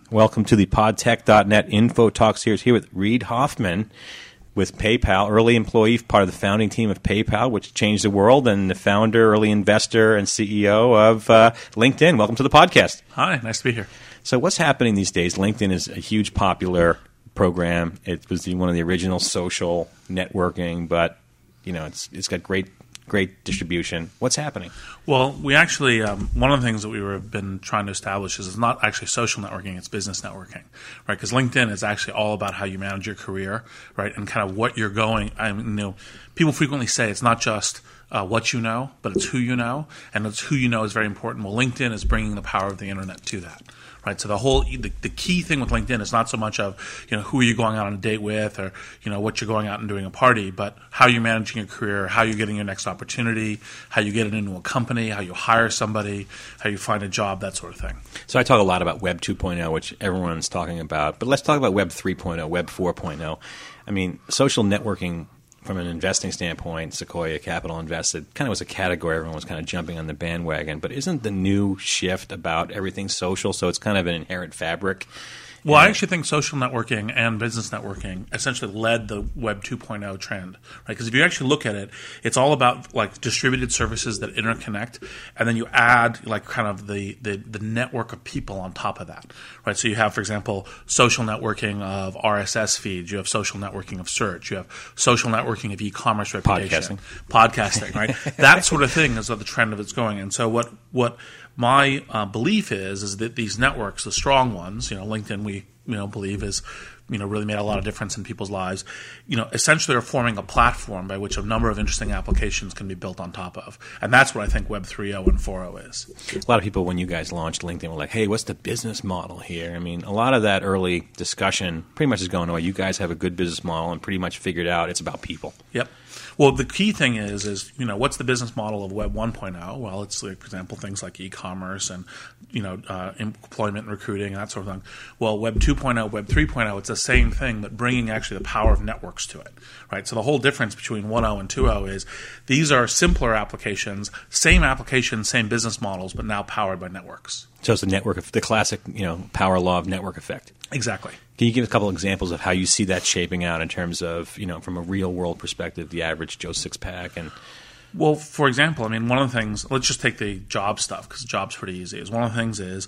Welcome to the podtech.net Info Talk series here with Reid Hoffman with PayPal, early employee, part of the founding team of PayPal, which changed the world, and the founder, early investor, and CEO of LinkedIn. Welcome to the podcast. Hi, nice to be here. So what's happening these days? LinkedIn is a huge popular program. It was one of the original social networking, but it's got great distribution. What's happening? Well, we actually, one of the things that we've been trying to establish is it's not actually social networking, it's business networking, right? Because LinkedIn is actually all about how you manage your career, right? And kind of what you're going. People frequently say it's not just what you know, but it's who you know, and it's who you know is very important. Well, LinkedIn is bringing the power of the internet to that. Right, so the key thing with LinkedIn is not so much of who are you going out on a date with, or what you're going out and doing a party, but how you're managing your career, how you're getting your next opportunity, how you get it into a company, how you hire somebody, how you find a job, that sort of thing. So I talk a lot about Web 2.0, which everyone's talking about, but let's talk about Web 3.0, Web 4.0. I mean, social networking. From an investing standpoint, Sequoia Capital invested kind of was a category. Everyone was kind of jumping on the bandwagon. But isn't the new shift about everything social? So it's kind of an inherent fabric. Well, I actually think social networking and business networking essentially led the Web 2.0 trend, right? Because if you actually look at it, it's all about like distributed services that interconnect, and then you add like kind of the network of people on top of that, right? So you have, for example, social networking of RSS feeds, you have social networking of search, you have social networking of e-commerce reputation, podcasting, right? That sort of thing is what the trend of it's going. And so what my belief is that these networks, the strong ones, LinkedIn, we believe is really made a lot of difference in people's lives. Essentially are forming a platform by which a number of interesting applications can be built on top of, and that's what I think Web 3.0 and 4.0 is. A lot of people, when you guys launched LinkedIn, were like, "Hey, what's the business model here?" I mean, a lot of that early discussion pretty much is going away. You guys have a good business model and pretty much figured out it's about people. Yep. Well, the key thing is what's the business model of Web 1.0? Well, it's, like, for example, things like e-commerce and, employment and recruiting and that sort of thing. Well, Web 2.0, Web 3.0, it's the same thing, but bringing actually the power of networks to it, right? So the whole difference between 1.0 and 2.0 is these are simpler applications, same business models, but now powered by networks. So it's the classic, power law of network effect. Exactly. Can you give a couple examples of how you see that shaping out in terms of, from a real world perspective, the average Joe Sixpack? Well, for example, one of the things, let's just take the job stuff because job's pretty easy. One of the things is,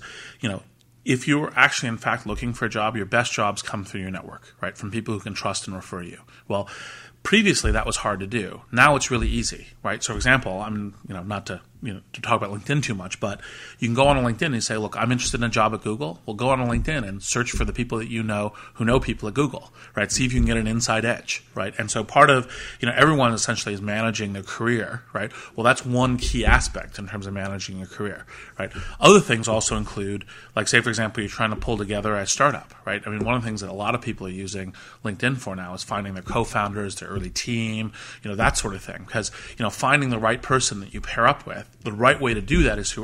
if you're actually in fact looking for a job, your best jobs come through your network, right? From people who can trust and refer you. Well, previously that was hard to do. Now it's really easy, right? So, for example, not to talk about LinkedIn too much, but you can go on LinkedIn and say, look, I'm interested in a job at Google. Well, go on LinkedIn and search for the people that you know who know people at Google, right? See if you can get an inside edge, right? And so part of, everyone essentially is managing their career, right? Well, that's one key aspect in terms of managing your career, right? Other things also include, like, say, for example, you're trying to pull together a startup, right? One of the things that a lot of people are using LinkedIn for now is finding their co-founders, their early team, that sort of thing. Because, finding the right person that you pair up with, the right way to do that is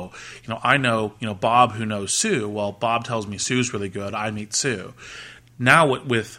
I know, Bob who knows Sue. Well, Bob tells me Sue's really good. I meet Sue. Now with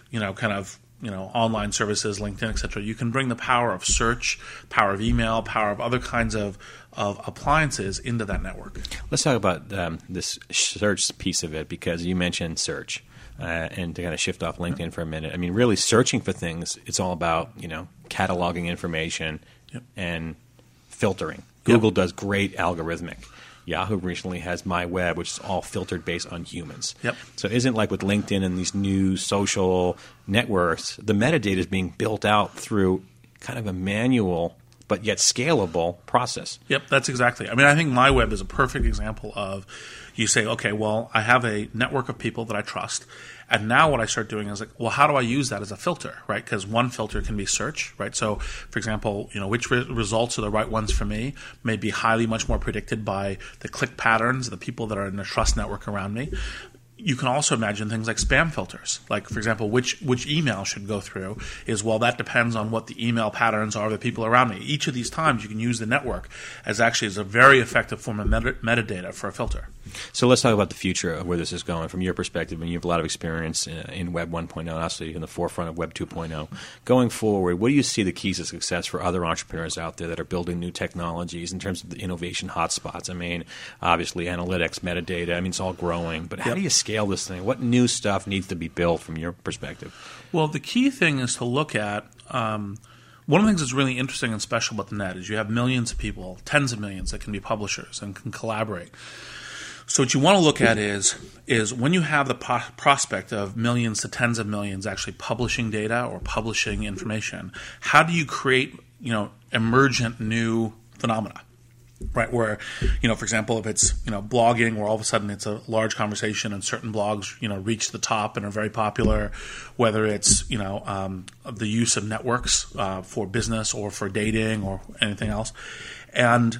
online services, LinkedIn, et cetera, you can bring the power of search, power of email, power of other kinds of appliances into that network. Let's talk about this search piece of it, because you mentioned search. And to kind of shift off LinkedIn for a minute, really searching for things, it's all about, cataloging information and filtering. Google does great algorithmic. Yahoo recently has My Web, which is all filtered based on humans. Yep. So it isn't like with LinkedIn and these new social networks, the metadata is being built out through kind of a manual but yet scalable process. Yep, that's exactly. I think My Web is a perfect example of, you say, okay, well, I have a network of people that I trust, and now what I start doing is like, well, how do I use that as a filter, right? Because one filter can be search, right? So, for example, which results are the right ones for me may be highly much more predicted by the click patterns of the people that are in the trust network around me. You can also imagine things like spam filters. Like, for example, which email should go through is, well, that depends on what the email patterns are of the people around me. Each of these times you can use the network as a very effective form of metadata for a filter. So let's talk about the future of where this is going from your perspective. You have a lot of experience in Web 1.0, obviously in the forefront of Web 2.0. Going forward, what do you see the keys to success for other entrepreneurs out there that are building new technologies in terms of the innovation hotspots? Obviously analytics, metadata, it's all growing. But how do you scale scale this thing? What new stuff needs to be built from your perspective? Well, the key thing is to look at one of the things that's really interesting and special about the net is you have millions of people, tens of millions that can be publishers and can collaborate. So what you want to look at is when you have the prospect of millions to tens of millions actually publishing data or publishing information, how do you create, emergent new phenomena? Right, where, for example, if it's, blogging, where all of a sudden it's a large conversation and certain blogs, reach the top and are very popular, whether it's, the use of networks for business or for dating or anything else. And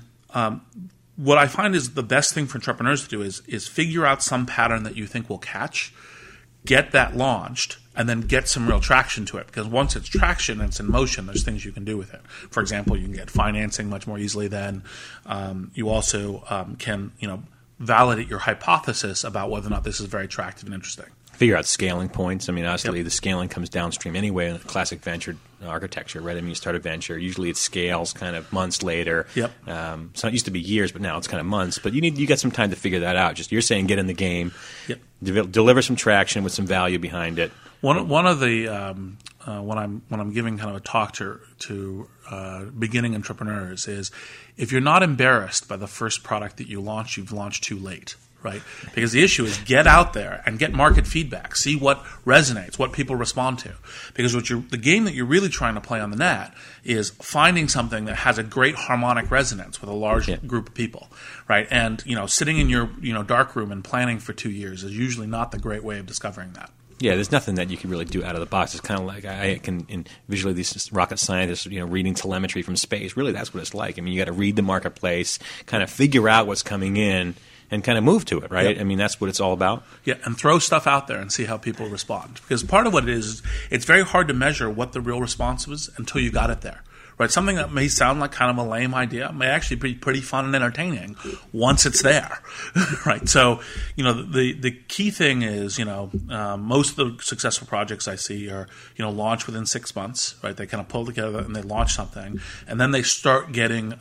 what I find is the best thing for entrepreneurs to do is figure out some pattern that you think will catch, get that launched, and then get some real traction to it. Because once it's traction and it's in motion, there's things you can do with it. For example, you can get financing much more easily then. You also can, validate your hypothesis about whether or not this is very attractive and interesting. Figure out scaling points. I mean, honestly, the scaling comes downstream anyway in classic venture architecture, right? I mean, you start a venture, usually it scales kind of months later. Yep. So it used to be years, but now it's kind of months. But you got some time to figure that out. Just you're saying get in the game, deliver some traction with some value behind it. One of the when I'm giving kind of a talk to beginning entrepreneurs is if you're not embarrassed by the first product that you launch, you've launched too late. Right? Because the issue is get out there and get market feedback. See what resonates, what people respond to. Because the game that you're really trying to play on the net is finding something that has a great harmonic resonance with a large group of people. Right? And sitting in your dark room and planning for 2 years is usually not the great way of discovering that. Yeah, there's nothing that you can really do out of the box. It's kind of like I can visually these rocket scientists, reading telemetry from space. Really, that's what it's like. I mean, you got to read the marketplace, kind of figure out what's coming in, and kind of move to it, right? Yep. I mean, that's what it's all about. Yeah, and throw stuff out there and see how people respond. Because part of what it is, it's very hard to measure what the real response was until you got it there. Right? Something that may sound like kind of a lame idea may actually be pretty fun and entertaining once it's there. Right? So, the key thing is, most of the successful projects I see are, launch within 6 months, right? They kind of pull together and they launch something, and then they start getting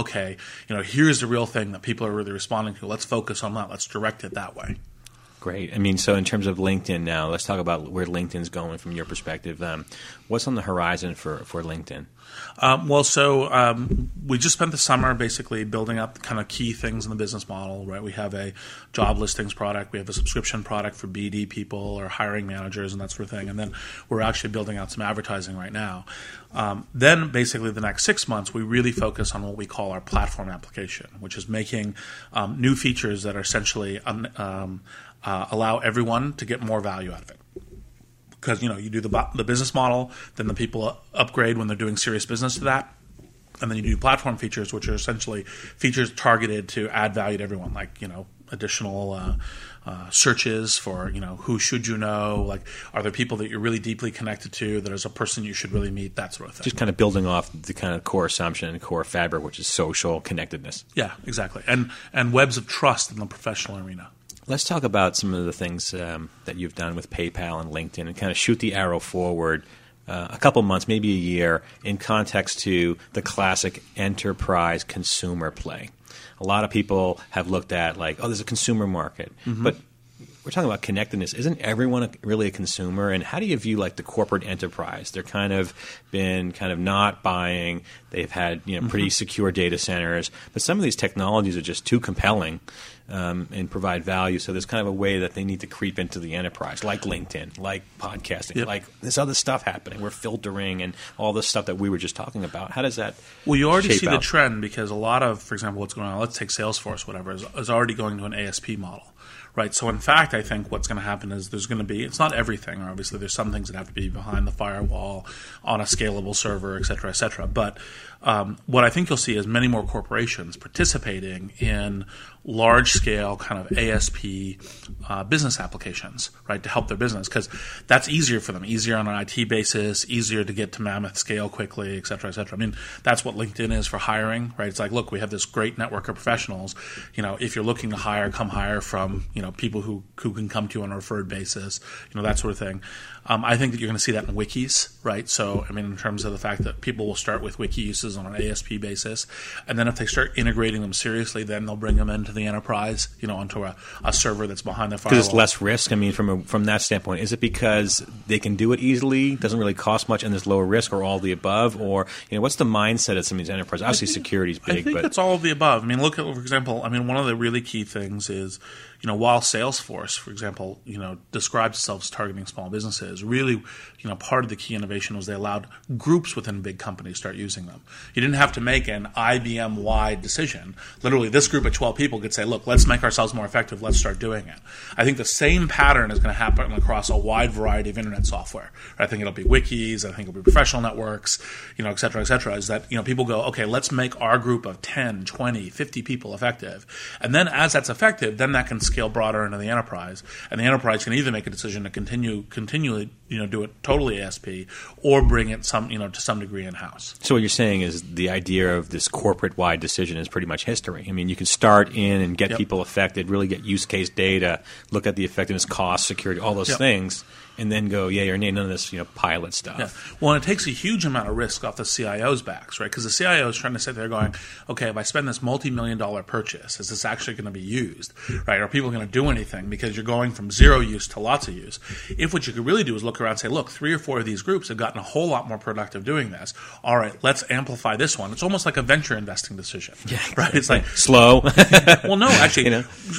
here's the real thing that people are really responding to. Let's focus on that. Let's direct it that way. Great. I mean, so in terms of LinkedIn now, let's talk about where LinkedIn's going from your perspective. What's on the horizon for LinkedIn? We just spent the summer basically building up kind of key things in the business model, right? We have a job listings product. We have a subscription product for BD people or hiring managers and that sort of thing. And then we're actually building out some advertising right now. Then basically the next 6 months, we really focus on what we call our platform application, which is making new features that are essentially allow everyone to get more value out of it. Because, you do the business model, then the people upgrade when they're doing serious business to that. And then you do platform features, which are essentially features targeted to add value to everyone, like, additional searches for, who should you know, like, are there people that you're really deeply connected to, that is a person you should really meet, that sort of thing. Just kind of building off the kind of core assumption and core fabric, which is social connectedness. Yeah, exactly. And webs of trust in the professional arena. Let's talk about some of the things that you've done with PayPal and LinkedIn and kind of shoot the arrow forward a couple months, maybe a year, in context to the classic enterprise consumer play. A lot of people have looked at like, there's a consumer market. Mm-hmm. But we're talking about connectedness. Isn't everyone really a consumer? And how do you view like the corporate enterprise? They're kind of been not buying. They've had pretty secure data centers. But some of these technologies are just too compelling and provide value. So there's kind of a way that they need to creep into the enterprise, like LinkedIn, like podcasting, like this other stuff happening. We're filtering and all this stuff that we were just talking about. How does that Well, you already see out? The trend because a lot of, for example, what's going on, let's take Salesforce, whatever, is already going to an ASP model. Right. So, in fact, I think what's going to happen is there's going to be – it's not everything. Obviously, there's some things that have to be behind the firewall on a scalable server, et cetera, et cetera. But what I think you'll see is many more corporations participating in large-scale kind of ASP business applications, right, to help their business because that's easier for them, easier on an IT basis, easier to get to mammoth scale quickly, et cetera, et cetera. I mean, that's what LinkedIn is for hiring, right? It's like, look, we have this great network of professionals. If you're looking to hire, come hire from, people who can come to you on a referred basis, that sort of thing. I think that you're going to see that in wikis, right? So, in terms of the fact that people will start with wiki uses on an ASP basis, and then if they start integrating them seriously, then they'll bring them into the enterprise, onto a server that's behind the firewall. Because it's less risk. I mean, from that standpoint, is it because they can do it easily, doesn't really cost much, and there's lower risk, or all the above? Or what's the mindset of some of these enterprises? Obviously, security is big. I think it's all of the above. I mean, look at, for example, one of the really key things is, while Salesforce, for example, describes itself as targeting small businesses, really, part of the key innovation was they allowed groups within big companies start using them. You didn't have to make an IBM-wide decision. Literally, this group of 12 people could say, look, let's make ourselves more effective. Let's start doing it. I think the same pattern is going to happen across a wide variety of internet software. I think it'll be wikis. I think it'll be professional networks, et cetera, is that, people go, okay, let's make our group of 10, 20, 50 people effective. And then as that's effective, then that can scale broader into the enterprise. And the enterprise can either make a decision to continually, do it totally ASP, or bring it to some degree in-house. So what you're saying is the idea of this corporate-wide decision is pretty much history. I mean, you can start in and get people affected, really get use case data, look at the effectiveness, cost, security, all those things, and then go, yay or nay, none of this, pilot stuff. Yeah. Well, and it takes a huge amount of risk off the CIO's backs, right? Because the CIO is trying to sit there going, okay, if I spend this multi-million-dollar purchase, is this actually going to be used, right? Are people going to do anything? Because you're going from zero use to lots of use. If what you could really do is look around and say, look, 3 or 4 of these groups have gotten a whole lot more productive doing this. All right, let's amplify this one. It's almost like a venture investing decision, right? It's like slow. Well, no, actually,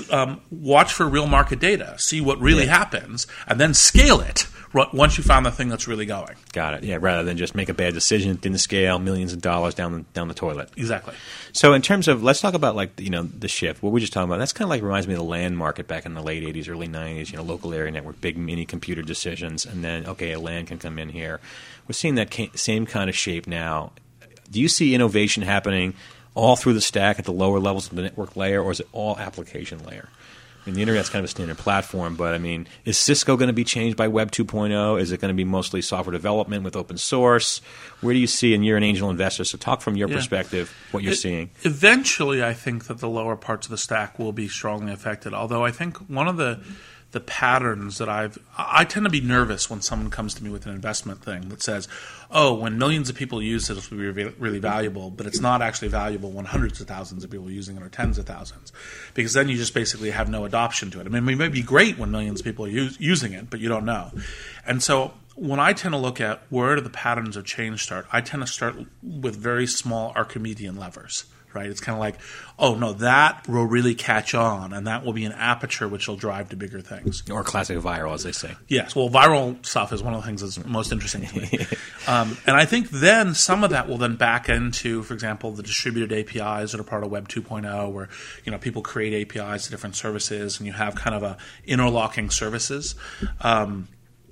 watch for real market data, see what really happens, and then scale it once you found the thing that's really going. Got it. Yeah, rather than just make a bad decision, didn't scale, millions of dollars down the toilet. Exactly. So in terms of, let's talk about the shift. What we're just talking about, that's kind of reminds me of the LAN market back in the late 80s, early 90s, local area network, big mini computer decisions, and then, okay, a LAN can come in here. We're seeing that same kind of shape now. Do you see innovation happening all through the stack at the lower levels of the network layer, or is it all application layer? I mean, the Internet's kind of a standard platform, but, is Cisco going to be changed by Web 2.0? Is it going to be mostly software development with open source? Where do you see, and you're an angel investor, so talk from your perspective what you're seeing. Eventually, I think that the lower parts of the stack will be strongly affected, although I think one of the patterns that I tend to be nervous when someone comes to me with an investment thing that says, oh, when millions of people use it, it'll be really valuable, but it's not actually valuable when hundreds of thousands of people are using it, or tens of thousands, because then you just basically have no adoption to it. It may be great when millions of people are using it, but you don't know. And so when I tend to look at where do the patterns of change start, I tend to start with very small Archimedean levers. Right? It's kind of like, oh, no, that will really catch on, and that will be an aperture which will drive to bigger things. Or classic viral, as they say. Yes. Well, viral stuff is one of the things that's most interesting to me. And I think then some of that will then back into, for example, the distributed APIs that are part of Web 2.0, where people create APIs to different services, and you have kind of a interlocking services. And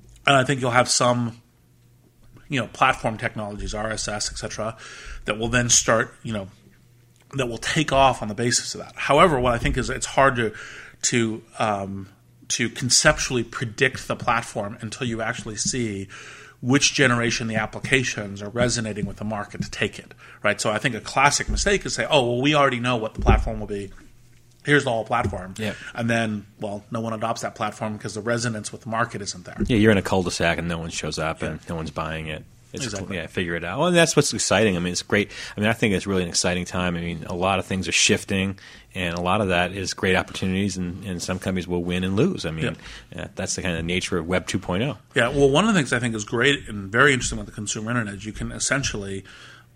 I think you'll have some platform technologies, RSS, et cetera, that will then start, that will take off on the basis of that. However, what I think is it's hard to conceptually predict the platform until you actually see which generation the applications are resonating with the market to take it, right? So I think a classic mistake is say, oh, well, we already know what the platform will be. Here's the whole platform. Yeah. And then, well, no one adopts that platform because the resonance with the market isn't there. Yeah, you're in a cul-de-sac and no one shows up and no one's buying it. Exactly. Figure it out. Well, and that's what's exciting. It's great. I think it's really an exciting time. A lot of things are shifting, and a lot of that is great opportunities, and some companies will win and lose. That's the kind of nature of Web 2.0. Yeah, well, one of the things I think is great and very interesting with the consumer internet is you can essentially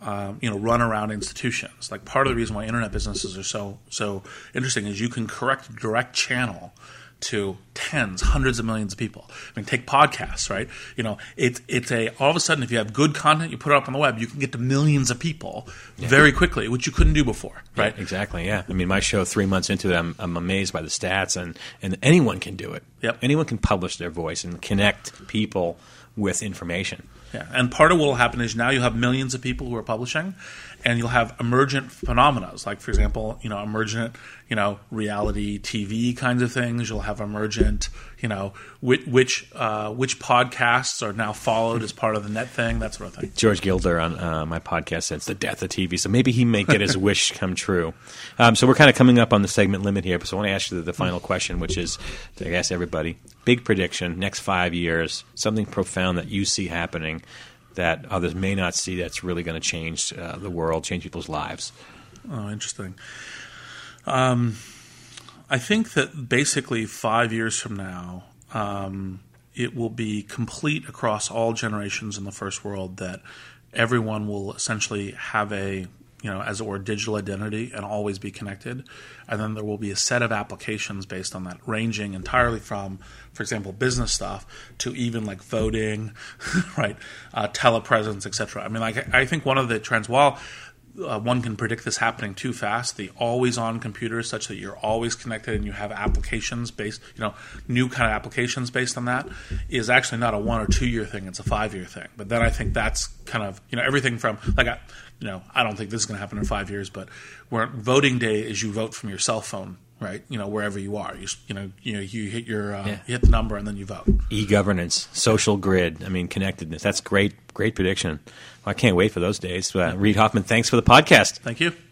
run around institutions. Like, part of the reason why internet businesses are so interesting is you can correct direct channel to tens, hundreds of millions of people. Take podcasts, right? It's all of a sudden, if you have good content, you put it up on the web, you can get to millions of people very quickly, which you couldn't do before, right? Yeah, exactly. Yeah. My show 3 months into it, I'm amazed by the stats, and anyone can do it. Yep. Anyone can publish their voice and connect people with information. Yeah, and part of what will happen is now you'll have millions of people who are publishing, and you'll have emergent phenomena, like, for example, emergent, reality TV kinds of things. You'll have emergent, which podcasts are now followed as part of the net thing, that sort of thing. George Gilder on my podcast said it's the death of TV, so maybe he may get his wish come true. So we're kind of coming up on the segment limit here, so I want to ask you the final question, which is, I guess everybody, big prediction, next 5 years, something profound that you see happening that others may not see that's really going to change the world, change people's lives. Oh, interesting. I think that basically 5 years from now, it will be complete across all generations in the first world that everyone will essentially have a, as it were, digital identity and always be connected. And then there will be a set of applications based on that, ranging entirely from, for example, business stuff to even like voting, right, telepresence, etc. I mean, I think one of the trends, while one can predict this happening too fast, the always-on computers, such that you're always connected and you have applications based, new kind of applications based on that, is actually not a 1 or 2 year thing; it's a 5 year thing. But then I think that's kind of, everything from like, I don't think this is going to happen in 5 years, but where voting day is you vote from your cell phone, right? Wherever you are, you hit your you hit the number and then you vote. E-governance, social grid. I mean, connectedness. That's great prediction. Well, I can't wait for those days. Reid Hoffman, thanks for the podcast. Thank you.